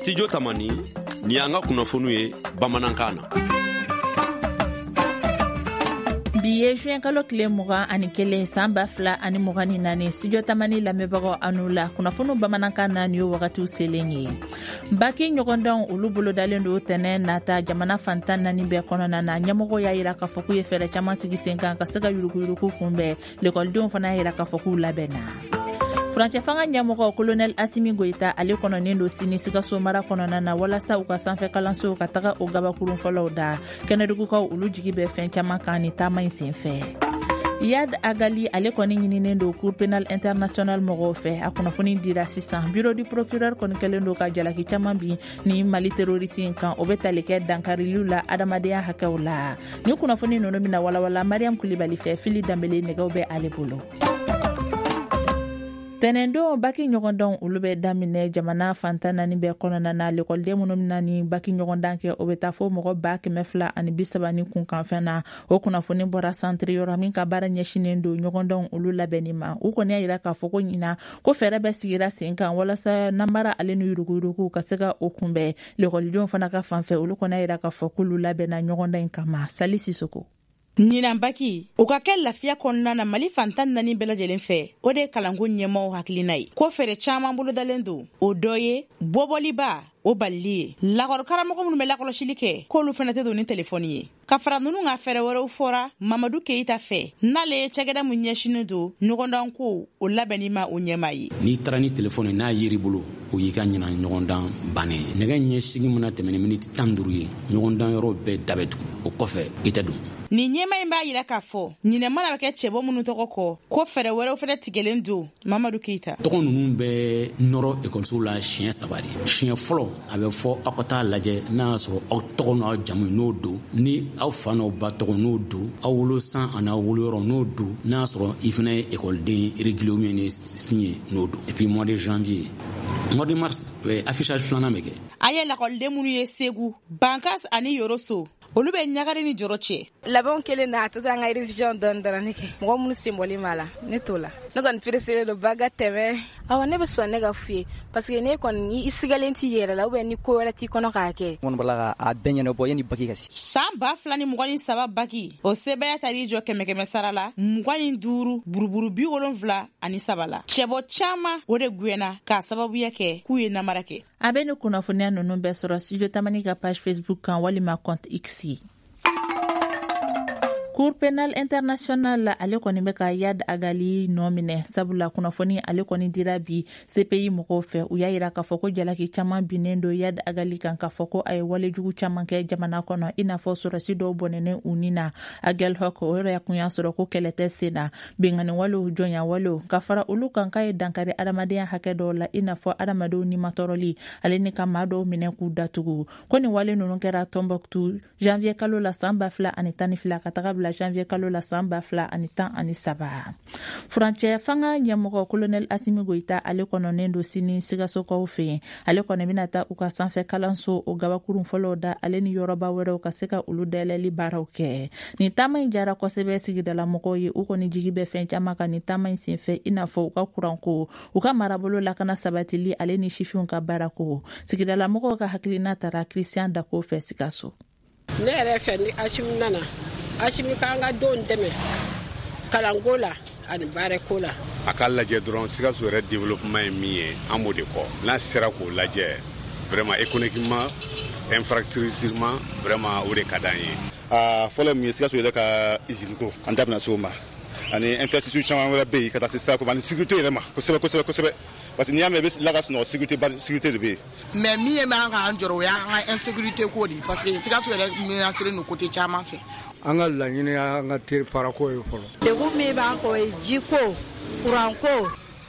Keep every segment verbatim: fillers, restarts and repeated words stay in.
Studio Tamani ni anga kunnafoniw ye bamanankan na. Biye juin kalo kile mugan ani kelen san ba fila ani mugan ni naani Studio Tamani lamɛnbagaw anu la kunnafoniw bamanankan na ni yo wagatiw selen ye. Baki ɲɔgɔndanw olu bolodalen do tɛnɛ nata jamana fantan naani bɛɛ kɔnɔna na ɲɛmɔgɔ y'a yira k'a fɔ k'u ye fɛɛrɛ caman sigi sen kan ka se ka yuruguyurugu kunbɛn lekɔlidenw fana y'a yira k'a fɔ k'u labɛnna. Furancɛ fanga ɲɛmɔgɔ Colonel Asimi Goita ale kɔnɔnen do sini Sikaso mara kɔnɔna na walasa u ka sanfɛ kalanso ka taga o gabakurun fɔlɔw da kɛnɛdugukaw olu jigi bɛ fɛn caman kan ni taama in senfɛ. Yad Agali ale kɔni ɲininen do Cour pénal international mɔgɔw fɛ a kunnafoni dira sisan bureau du procureur kɔni kɛlen do ka jalaki caman bi ni Mali terroriste kan o bɛ tali kɛ dankariliw la adamadenya hakɛw la. Ni kunnafoni ninnu bɛna walawala Mariam Kulibali fɛ Fili Dambele nɛgɛw bɛ ale bolo. Tɛnɛndon baki ɲɔgɔndan olu bɛ daminɛ jamana fantan naani bɛɛ kɔnɔna na lekɔliden minnu bɛna ni baki ɲɔgɔndan kɛ o bɛ taa fɔ mɔgɔ ba kɛmɛ fila ani bi saba ni kunkanfɛn na o kunnafoni bɔra santiri yɔrɔ min ka baara ɲɛsinnen don ɲɔgɔndan olu labɛnni ma u kɔni y'a jira k'a fɔ ko ɲina ko fɛɛrɛ bɛ sigira sen kan walasa nanbara ale ni yuruguyurugu ka se ka o kunbɛn lekɔlidenw fana ka fanfɛ olu kɔni y'a jira k'a fɔ k'olu labɛnna ɲɔgɔndan in kama. Sali Sisoko. Ɲinan baki o ka kɛ lafiya kɔnɔna na Mali fantan naani bɛɛ lajɛlen fɛ o de kalanko ɲɛmɔgɔw hakilina ye ko fɛɛrɛ caman bolodalen do o dɔ ye bɔbɔliba o balili ye lakɔrɔ karamɔgɔ minnu bɛ lakɔlɔsili kɛ k'olu fana tɛ don ni telefɔni ye ka fara ninnu ka fɛɛrɛ wɛrɛw fɔra Mamadu Keita fɛ n'ale ye cakɛda mun ɲɛsinen do ɲɔgɔndan ko o labɛnni ma o ɲɛma ye. N'i taara ni telefɔni n'a yiri bolo o y'i ka ɲinan ɲɔgɔndan bannen ye nɛgɛ ɲɛsigi mana tɛmɛ ni miniti tan duuru ye ɲɔgɔndan yɔrɔ bɛɛ dabɛtugu o kɔfɛ i tɛ don. Ni ɲɛma in b'a yira k'a fɔ ɲinɛ mana bɛ kɛ cɛbɔ minnu tɔgɔ kɔ ko fɛɛrɛ wɛrɛw fɛnɛ tigɛlen do Mamadu Keita. Tɔgɔ ninnu bɛ nɔrɔ ekɔlisow la siɲɛ saba de siɲɛ fɔlɔ a bɛ fɔ aw ka taa lajɛ n'a y'a sɔrɔ aw tɔgɔ n'aw jamu n'o don ni aw fa n'aw ba tɔgɔ n'o don aw wolo san ani aw wolo yɔrɔ n'o don n'a y'a sɔrɔ i fana ye ekɔliden régulier min ni fin ye n'o don et puis mois de janvier mois de mars affichage filanan bɛ kɛ. A ye lakɔliden minnu ye Segu Bankas ani Yoroso olu bɛ ɲagari ni jɔrɔ cɛ. Labɛnw kelen na a tɛ taa an ka révision dɔɔni dɔrɔn ne kɛ mɔgɔ minnu senbɔlen b'a la ne t'o la ne kɔni pereselen do baga tɛmɛ awɔ ne bɛ sɔn ne ka f'u ye parce que ne kɔni i sigalen t'i yɛrɛ la ou bien ni ko wɛrɛ t'i kɔnɔ k'a kɛ. Minnu bala ka a bɛɛ ɲɛnabɔ yanni baki ka se. San ba fila ni mugan ni saba baki o sɛbɛya taar'i jɔ kɛmɛ kɛmɛ sara la mugan ni duuru buruburu bi wolonfila ani saba la cɛbɔ caman o de guyena k'a sababuya kɛ k'u ye namara kɛ. A bɛ ni kunnafoniya ninnu bɛɛ sɔrɔ Studio Tamani ka page Facebook kan walima compte X ye. Cour pénal international la ale kɔni bɛ ka Yad Agali nɔ minɛ sabula kunnafoni ale kɔni dira bi C P I mɔgɔw fɛ u y'a yira k'a fɔ ko jalaki caman binnen do Yad Agali kan k'a fɔ ko a ye walejugu caman kɛ jamana kɔnɔ i n'a fɔ sɔrɔsi dɔw bɔnɛnen u ni na Agel Hawk o yɛrɛ kun y'a sɔrɔ ko kɛlɛ tɛ sen na bengani walew jɔnya walew ka fara olu kan k'a ye dankari adamadenya hakɛ dɔw la i n'a fɔ adamadenw ni matɔrɔli ale ni ka maa dɔw minɛ k'u datugu ko ni wale ninnu kɛra Tombouctou janvier kalo la san ba fila ani tan ni fila ka taga bila janvier kalo la san ba fila ani tan ani saba. Furancɛ fanga ɲɛmɔgɔ Colonel Asimi Goita ale kɔnɔnen do sini Sikasokaw fɛ yen ale kɔni bɛna taa u ka sanfɛ kalanso o gabakurun fɔlɔw da ale ni yɔrɔba wɛrɛw ka se ka olu dayɛlɛli baaraw kɛ. Nin taama in jara kosɛbɛ sigidala mɔgɔw ye u kɔni jigi bɛ fɛn caman kan nin taama in senfɛ i n'a fɔ u ka kuranko u ka marabolo lakana sabatili ale ni sifinw ka baarako sigidala mɔgɔw ka hakilina tara Christian Dako fɛ Sikaso. Ne yɛrɛ fɛ ni Asimi nana Asimi k'an ka denw dɛmɛ kalanko la ani baarako la. A ka lajɛ dɔrɔn Sikaso yɛrɛ développement ye min ye an b'o de kɔ n'a sera k'o lajɛ vraiment économiquement infrastructurellement vraiment o de ka d'an ye. A fɔlɔ min ye Sikaso yɛrɛ ka usine ko an da bɛna s'o ma ani infrastructure caman wɛrɛ bɛ yen ka taa se sira ko ani sécurité yɛrɛ ma kosɛbɛ kosɛbɛ kosɛbɛ parce que n'i y'a mɛn i bɛ la ka sunɔgɔ sécurité sécurité de bɛ yen. mais min ye m'an k'an jɔrɔ o y'an ka insécurité ko de parce que Sikaso yɛrɛ menacé no côté caman fɛ. An ka laɲini an ka teri farako ye fɔlɔ. Degun min b'an kɔ ye jiko kuranko.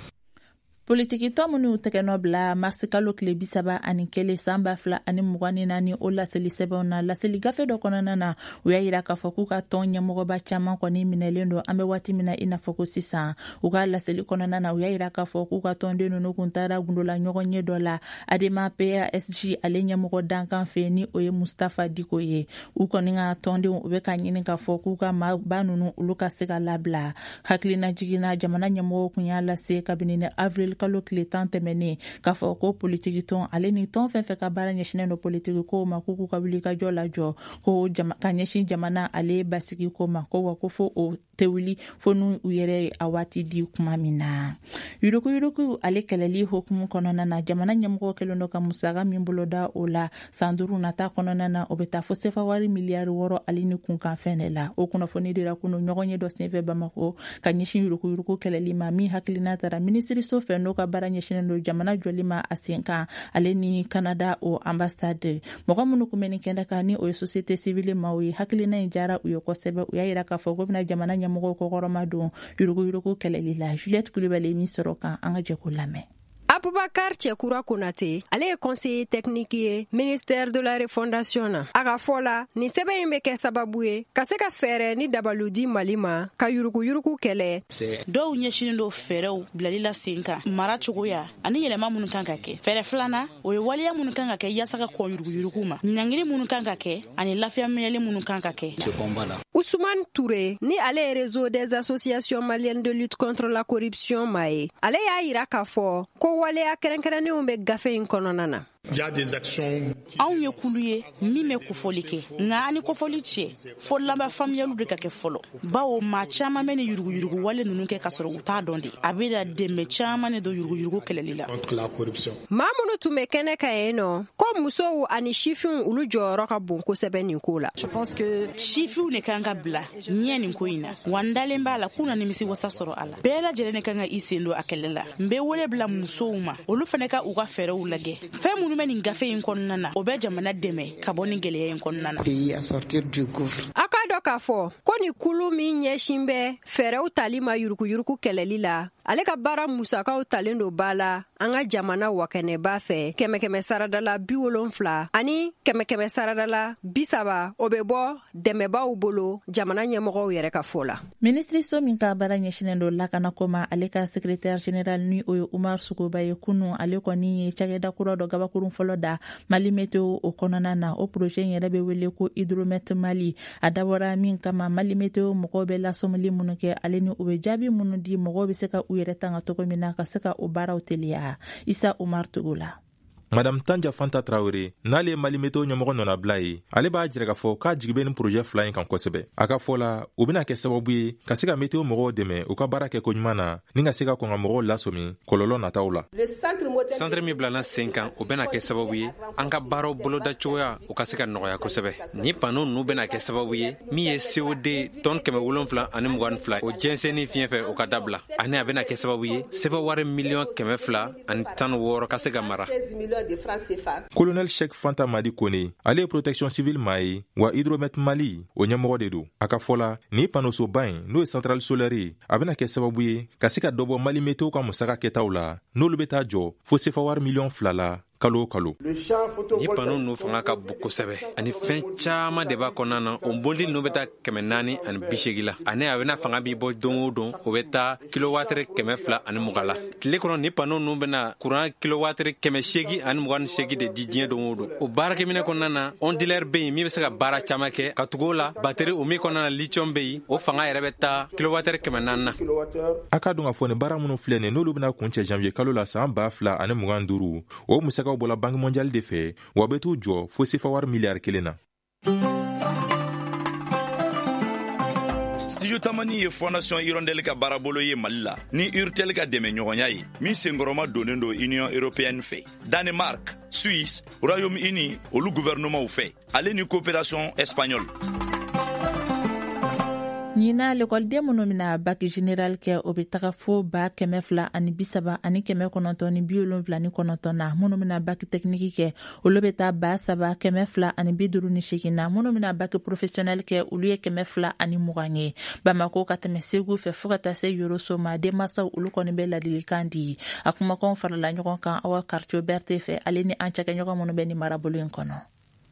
Politikitɔ minnu tɛgɛnɔ bila marisi kalo tile bi saba ani kelen san ba fila ani mugan ni naani o laseli sɛbɛnw na laseli gafe dɔ kɔnɔna na u y'a yira k'a fɔ k'u ka tɔn ɲɛmɔgɔba caman kɔni minɛlen don an bɛ waati min na i n'a fɔ ko sisan u ka laseli kɔnɔna na u y'a yira k'a fɔ k'u ka tɔnden ninnu kun taara gundola ɲɔgɔn ye dɔ la Adema P A S G ale ɲɛmɔgɔ dankan fɛ ni o ye Mustafa Diko ye u kɔni ka tɔndenw u bɛ ka ɲini k'a fɔ k'u ka maaba ninnu olu ka se ka labila hakilina jiginna jamana ɲɛmɔgɔw kun y'a lase kabini ni avril avril kalo tile tan tɛmɛnen k'a fɔ ko politiki tɔn ale ni tɔn fɛn fɛn ka baara ɲɛsinnen no politiki ko ma k'u ka wuli ka jɔ lajɔ ko jama, ka ɲɛsin jamana ale basigi ko ma ko wa ko fo o tɛ wuli fo n'u yɛrɛ a waati di kuma min na. Yuruku yuruku ale kɛlɛli hokumu kɔnɔna na jamana ɲɛmɔgɔ kɛlen do ka musaka min bolo da o la san duuru nata kɔnɔna na o bɛ taa fo sefa wari miliyari wɔɔrɔ ale ni kunkan fɛn de la. O kunnafoni dira kunu ɲɔgɔn ye dɔ senfɛ Bamako ka ɲɛsin yuruku yuruku kɛlɛli ma min hakilina tara minisiriso fɛ n'o ka baara ɲɛsinnen do jamana jɔli ma a sen kan ale ni Canada o ambassade. Mɔgɔ minnu kun bɛ nin kɛnɛ kan ni o ye société civile ma o ye hakilina in jara u ye kosɛbɛ u y'a yira k'a fɔ ko bɛna jamana ɲɛmɔgɔw kɔkɔrɔma don yuruku yuruku kɛlɛli la. Juliette Kulibali min sɔrɔ kan an ka jɛ ko lamɛn. Abubakar Cekura Konate, ale ye conseiller technique ye ministère de la refondation na. A ka fɔ la, ni sɛbɛn in bɛ kɛ sababu ye ka se ka fɛɛrɛ ni dabalu di Mali ma ka yuruku yuruku kɛlɛ. Dɔw ɲɛsinen do fɛɛrɛw bilali la sen kan, mara cogoya ani yɛlɛma minnu kan ka kɛ. Fɛɛrɛ filanan o ye waleya minnu kan ka kɛ yaasa ka kɔn yuruku yuruku ma. Ɲangili minnu kan ka kɛ ani lafiya minɛli minnu kan ka kɛ. Ousmane Touré, ni ale ye réseau des associations maliennes de lutte contre la corruption ma ye. Ale y'a yira k'a fɔ ko waleya kɛrɛnkɛrɛnnenw bɛ gafe in kɔnɔna na. Anw ye kulu ye min bɛ kofɔli kɛ nka ani kofɔli cɛ fo lamba faamuyaliw de ka kɛ fɔlɔ bawo maa caman bɛ ni yuruguyurugu wale ninnu kɛ kasɔrɔ u t'a dɔn de a bɛ na dɛmɛ caman de don yuruguyurugu kɛlɛli la. Maa minnu tun bɛ kɛnɛ kan yen nɔ ko musow ani sifinw olu jɔyɔrɔ ka bon kosɛbɛ nin ko la. Sifinw de kan ka bila ɲɛ nin ko in na wa n dalen b'a la k'u na nimisi wasa sɔrɔ a la bɛɛ lajɛlen de kan ka i sen don a kɛlɛ la. N bɛ wele bila musow ma olu fana ka u ka fɛɛrɛw lajɛ fɛn minnu bɛ nin gafe in kɔnɔna na o bɛ jamana dɛmɛ ka bɔ nin gɛlɛya in kɔnɔna na. A ka dɔ k'a fɔ ko ni kulu min ɲɛsin bɛ fɛɛrɛw tali ma yuruku yuruku kɛlɛli la ale ka baara musakaw talen do ba la an ka jamana wakɛnɛba fɛ kɛmɛ kɛmɛ saradala bi wolonfila ani kɛmɛ kɛmɛ saradala bi saba o bɛ bɔ dɛmɛbaw bolo jamana ɲɛmɔgɔw yɛrɛ ka fɔ la. Ministriso min ka baara ɲɛsinnen do lakanako ma ale ka secrétaire général ni o ye Umar Sukoba ye kunu ale kɔni ye cakɛda kura dɔ gabakurun fɔlɔ da Mali météo o kɔnɔna na o projet yɛrɛ bɛ wele ko Hydromet Mali a dabɔra min kama Mali météo mɔgɔw bɛ lasɔmili minnu kɛ ale ni o bɛ jaabi minnu di mɔgɔw bɛ se ka u yɛrɛ tanga cogo min na ka se ka o baaraw teliya. Isa Umar Togola. Madame Tanja Fanta Traoré n'ale ye Mali météo ɲɛmɔgɔ nɔna bila ye ale b'a jira k'a fɔ k'a jigi bɛ nin projet fila in kan kosɛbɛ. A ka fɔ la o bɛna kɛ sababu ye ka se ka météo mɔgɔw dɛmɛ u ka baara kɛ ko ɲuman na ni ka se ka kɔn ka mɔgɔw lasomi kɔlɔlɔ nataw la. Centre min bilana sen kan o bɛna kɛ sababu ye an ka baaraw boloda cogoya o ka se ka nɔgɔya kosɛbɛ. Ni panneau ninnu bɛna kɛ sababu ye min ye C O D tonne kɛmɛ wolonfila ani mugan ni fila o jɛnsɛnni fiɲɛ fɛ o ka dabila ani a bɛna kɛ sababu ye sefa wari miliyɔn kɛmɛ fila ani tan wɔɔrɔ ka se ka mara. Colonel Cheikh Fanta Madi Kone ale ye protection civile maa ye wa Hydromet Mali o ɲɛmɔgɔ de do. A ka fɔ la ni panneau soba in n'o ye centrale solaire ye a bɛna kɛ sababu ye ka se ka dɔ bɔ Mali météo ka musaka kɛtaw la n'olu bɛ taa jɔ fo sefa wari miliyɔn fila la kalo kalo. Ni panneau ninnu fanga ka bon kosɛbɛ ani fɛn caman de b'a kɔnɔna na o bolili ninnu bɛ taa kɛmɛ naani ani bi seegin la ani a bɛna fanga bi bɔ don o don o bɛ taa kilowatiri kɛmɛ fila ani mugan la. Tile kɔnɔ ni panneau ninnu bɛna courant kilowatiri kɛmɛ seegin ani mugan ni seegin de di diɲɛ don o don. O baarakɛminɛ kɔnɔna na onduleur bɛ yen min bɛ se ka baara caman kɛ ka tugu o la bateri o min kɔnɔna na lithium bɛ yen o fanga yɛrɛ bɛ taa kilowatiri kɛmɛ naani na. A ka dɔn k'a fɔ nin baara minnu filɛ nin n'olu bɛna kun cɛ janvier kalo la san ba fila ani mugan duuru o musakaw bɔla Banque mondiale de fɛ wa bɛ t'u jɔ fo sefa wari miliyari kelen na. Studio Tamani ye Fondation Hirondelle ka baarabolo ye Mali la ni Urtel ka dɛmɛ ɲɔgɔnya ye min senkɔrɔma donnen do Union Européenne fɛ Danemark, Suisse, Royaume-Uni olu gouvernement fɛ ale ni coopération espagnole. Nina l'école minnu mina bac général kɛ o bɛ taga fo ba kɛmɛ fila ani bi saba ani kɛmɛ kɔnɔntɔn ni bi wolonwula ni kɔnɔntɔn na minnu mina bac technique kɛ olu bɛ taa ba saba kɛmɛ fila ani bi duuru ni seegin na minnu mina bac professionnel kɛ olu ye kɛmɛ fila ani mugan ye. Bamako ka tɛmɛ Segu fɛ fo ka taa se Yoroso ma denmansaw olu kɔni bɛ ladilikan di. A kumakanw farala ɲɔgɔn kan aw quartier Berthe fɛ ale ni an cɛkɛɲɔgɔn minnu bɛ ni marabolo in kɔnɔ.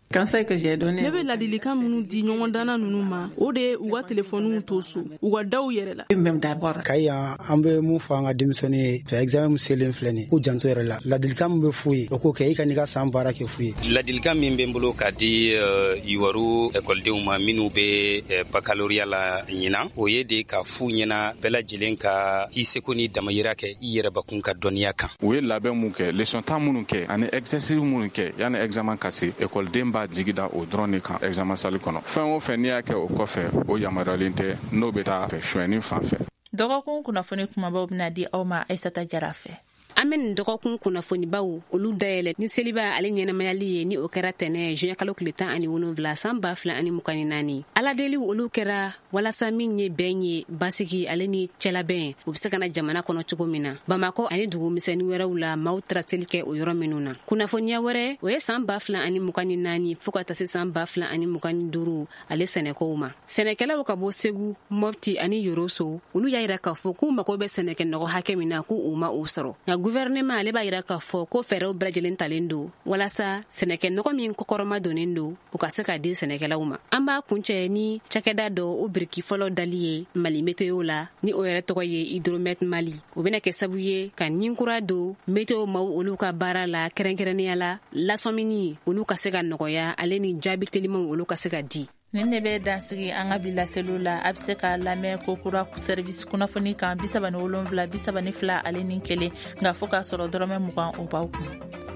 Conseil que j'ai donné. Ne bɛ ladilikan minnu di ɲɔgɔn danna ninnu ma o de ye u ka telefɔniw to so u ka daw yɛrɛ la. Même d'abord. Kayi an bɛ mun fɔ an ka denmisɛnnin ye to examen selen filɛ nin ko janto yɛrɛ la ladilikan min bɛ f'u ye o k'o kɛ i ka n'i ka san baara kɛ f'u ye. Ladilikan min bɛ n bolo k'a di Iwaru ekɔlidenw ma minnu bɛ baccalauréat la ɲinan o ye de ka f'u ɲɛna bɛɛ lajɛlen ka i seko ni damayira kɛ i yɛrɛbakun ka dɔnniya kan. U ye labɛn mun kɛ leçon tan minnu kɛ ani exercice minnu kɛ yanni examen ka se ekɔliden b'a jigida o dɔrɔn de kan examen salle kɔnɔ. Fɛn o fɛn n'i y'a kɛ o kɔfɛ o yamaruyalen tɛ n'o bɛ taa fɛ suɲɛni fan fɛ. Dɔgɔkun kunnafoni kumabaw bɛna di aw ma Aisata Jara fɛ. An bɛ nin dɔgɔkun kunnafonibaw olu dayɛlɛ ni seliba ale ɲɛnamayali ye ni o kɛra tɛnɛ juin kalo tile tan ani wolonwula san ba fila ani mugan ni naani. Aladeliw olu kɛra walasa min ye bɛn ye basigi ale ni cɛlabɛn u bɛ se ka na jamana kɔnɔ cogo min na. Bamakɔ ani dugu misɛnnin wɛrɛw la maaw taara seli kɛ o yɔrɔ minnu na. Kunnafoniya wɛrɛ o ye san ba fila ani mugan ni naani fo ka taa se san ba fila ani mugan ni duuru ale sɛnɛkɛw ma. Sɛnɛkɛlaw ka bɔ Segu, Mopti ani Yoroso olu y'a yira k'a fɔ k'u mago bɛ sɛnɛkɛ nɔgɔ hakɛ min na k'u ma o sɔrɔ. Gouvernement ale b'a yira k'a fɔ ko fɛɛrɛw bɛɛ lajɛlen talen don walasa sɛnɛkɛ nɔgɔ min kɔkɔrɔma donnen don u ka se ka di sɛnɛkɛlaw ma. An b'a kuncɛ ni cakɛda dɔ o biriki fɔlɔ dali ye Mali météo la ni o yɛrɛ tɔgɔ ye Hydromet Mali. O bɛna kɛ sabu ye ka ninkura don météo maaw olu ka baara la kɛrɛnkɛrɛnnenya la lasɔmini olu ka se ka nɔgɔya ale ni jaabi telimanw olu ka se ka di. Nin ne bɛ dansigi an ka bi laseliw la a bɛ se ka lamɛn kokura service kunnafoni kan bi saba ni wolonwula bi saba ni fila ale ni kelen nka fo k'a sɔrɔ dɔrɔmɛ mugan o b'aw kun.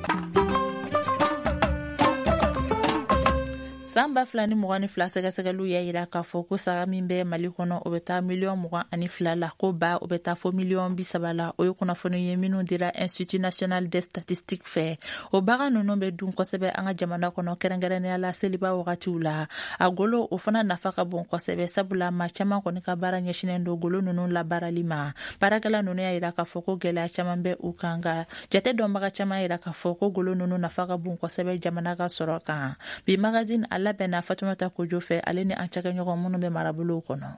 san ba fila ni mugan ni fila sɛgɛsɛgɛliw y'a yira k'a fɔ ko saga min bɛ Mali kɔnɔ o bɛ taa miliyɔn mugan ani fila la ko ba o bɛ taa fo miliyɔn bi saba la o ye kunnafoni ye minnu dira Institut National des Statistiques fɛ o bagan ninnu bɛ dun kosɛbɛ an ka jamana kɔnɔ kɛrɛnkɛrɛnnenya la seliba wagatiw la a golo o fana nafa ka bon kosɛbɛ sabula maa caman kɔni ka baara ɲɛsinen don golo ninnu labaarali ma baarakɛla ninnu y'a yira k'a fɔ ko gɛlɛya caman bɛ u kan nka jate dɔnbaga caman yira k'a fɔ ko golo ninnu nafa ka bon kosɛbɛ jamana ka sɔrɔ kan bi magazine a labɛnna Fatumata Kojo fɛ ale ni an cɛkɛɲɔgɔn minnu bɛ marabolow kɔnɔ.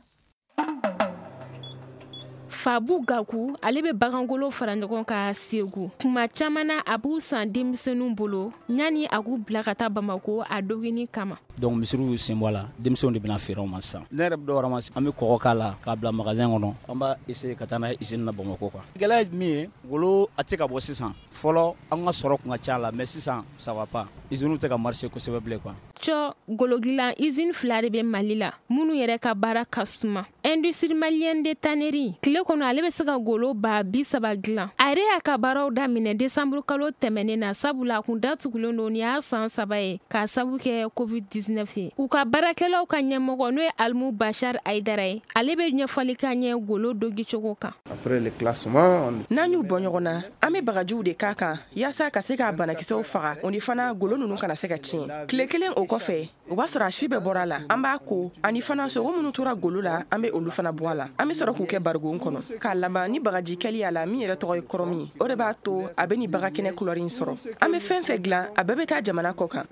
Fabu Gaku ale bɛ bagangolo fara ɲɔgɔn ka Segu kuma caman na a b'u san denmisɛnninw bolo ɲani a k'u bila ka taa Bamako a dogini kama. Donc misiriw sen bɔ la denmisɛnw de bɛna feere ma sisan ne yɛrɛ bɛ dɔw ma an bɛ kɔgɔ k'a la k'a bila magasin kɔnɔ an b'a essayer ka taa n'a ye usine na Bamako quoi. Gɛlɛya min ye wolo a tɛ ka bɔ sisan fɔlɔ an ka sɔrɔ kun ka ca la mais sisan ça va pas usine tɛ ka marcher kosɛbɛ bilen quoi. Cɔ gologilan usine fila de bɛ Mali la minnu yɛrɛ ka baara ka suma. Industrie malienne de tannerie tile kɔnɔ ale bɛ se ka golo ba bi saba dilan a yɛrɛ y'a ka baaraw daminɛ décembre kalo tɛmɛnen na sabula a kun datugulen don ni y'a san saba ye k'a sabu kɛ covid dix-neuf ye u ka baarakɛlaw ka ɲɛmɔgɔ n'o ye Alimu Bachar Aidara ye ale bɛ ɲɛfɔli ka ɲɛ golo dogicogo kan. Après le classement n'an y'u bɔ ɲɔgɔn na an bɛ bagajiw de k'a kan yaasa ka se ka banakisɛw faga o ni fana golo ninnu kana se ka tiɲɛ tile kelen o kɔfɛ o b'a sɔrɔ a si bɛɛ bɔra a la an b'a ko ani fana sogo minnu tora golo la an bɛ olu fana bɔ a la an bɛ sɔrɔ k'u kɛ barigon kɔnɔ k'a laban ni bagaji kɛli a la min yɛrɛ tɔgɔ ye kɔrɔmi ye o de b'a to a bɛ ni baga kɛnɛ couleur in sɔrɔ an bɛ fɛn fɛn dilan a bɛɛ bɛ taa jamana kɔ kan.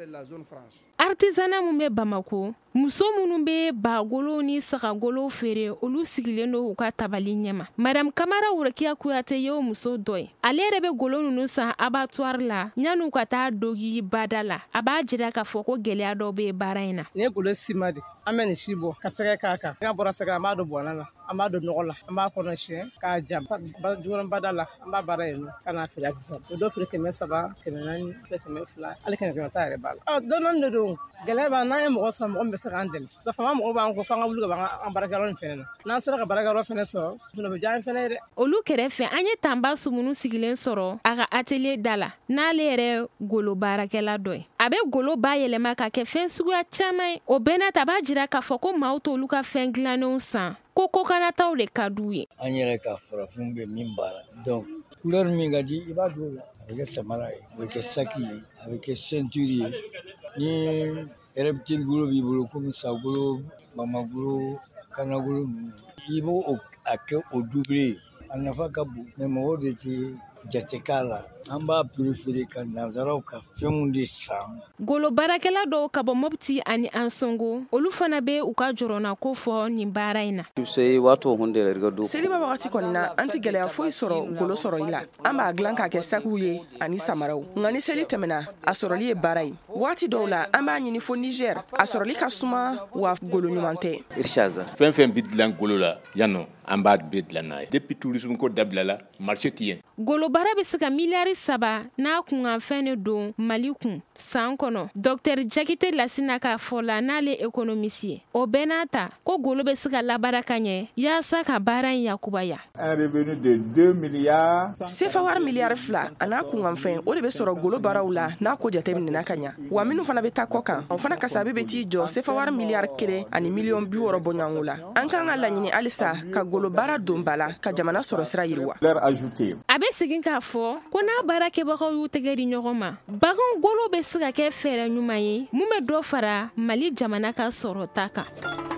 Artisanat mun bɛ Bamako muso minnu bɛ bagolo ni sagagolo feere olu sigilen don u ka tabali ɲɛma. Madame Kamara Wurakiya Kuyate ye o muso dɔ ye ale yɛrɛ bɛ golo ninnu san abattoir la yan'u ka taa dogi bada la a b'a jira k'a fɔ ko gɛlɛya dɔ bɛ baara in na. Ni ye golo sima de an bɛ nin si bɔ ka sɛgɛ k'a kan n'a bɔra sɛgɛ an b'a don bɔnna la an b'a don nɔgɔ la an b'a kɔnɔ siɲɛ k'a jam jukɔrɔ bada la an b'a baara yen nɔ ka n'a feere a sisan o dɔ feere kɛmɛ saba kɛmɛ naani kɛmɛ fila hali kɛmɛ kɛmɛ ta yɛrɛ b'a la. Dɔɔni de don gɛlɛya b'a n'an ye mɔgɔ sɔrɔ mɔgɔ min bɛ se k'an dɛmɛ fanga mɔgɔ b'an kɔ f'an ka wuli ka bɔ an baarakɛyɔrɔ in fɛnɛ na n'an sera ka baarakɛyɔrɔ fɛnɛ sɔrɔ fana bɛ diya an fɛnɛ ye dɛ. Olu kɛrɛfɛ an ye Tanba Sumunu sigilen sɔrɔ a ka atelier da la n'ale yɛrɛ golo baarakɛla dɔ ye a bɛ golo bayɛlɛma ka kɛ fɛn suguya caman ye o bɛɛ n'a ta b'a jira k'a fɔ ko maaw t'olu ka fɛn dilannenw san ko kokanataw de ka d'u ye. An yɛrɛ ka farafinw bɛ min baara donc couleur min ka di i b'a don o la a bɛ kɛ samara ye a bɛ kɛ saki ye a bɛ kɛ ceinture ye ni reptile golo b'i bolo komi sagolo mamagolo kanagolo ninnu i b'o a kɛ o doublé ye a nafa ka bon mais mɔgɔw de tɛ jate k'a la an b'a perefere ka nanzaraw ka fɛnw de san. Golo baarakɛla dɔw ka bɔ Mopti ani Ansongo olu fana bɛ u ka jɔrɔna ko fɔ nin baara in na. Seliba wagati kɔni na an ti gɛlɛya foyi sɔrɔ golo sɔrɔli la. An b'a dilan k'a kɛ sakiw ye ani samaraw. Nka ni seli tɛmɛna a sɔrɔli ye baara ye. Waati dɔw la an b'a ɲini fo Niger a sɔrɔli ka suma wa golo ɲuman tɛ. Irshaza fɛn fɛn bɛ dilan golo la yan nɔ an b'a bɛɛ dilan n'a ye. Depuis tourisme ko dabilala marché ti yen. Golo baara bɛ se ka miliyari saba n'a kunkanfɛn de don Mali kun san kɔnɔ. Docteur Jakite Lasina k'a fɔ la n'ale économiste ye. O bɛɛ n'a ta ko golo bɛ se ka labaara ka ɲɛ yaasa ka baara in yakubaya. Un revenu de deux milliards. Sefa wari miliyari fila a n'a kunkanfɛn o de bɛ sɔrɔ golo baaraw la n'a ko jateminɛna ka ɲa. Wa minnu fana bɛ taa kɔ kan o fana kasabi bɛ t'i jɔ sefa wari miliyari kelen ani miliyɔn bi wɔɔrɔ bɔɲɔgɔnko la. An kan ka laɲini halisa ka golo baara don ba la ka jamana sɔrɔ sira yiriwa. A bɛ segin k'a fɔ ko n'a baara kɛbagaw y'u tɛgɛ di ɲɔgɔn ma bagan golo bɛ se ka kɛ fɛɛrɛ ɲuman ye mun bɛ dɔ fara Mali jamana ka sɔrɔta kan.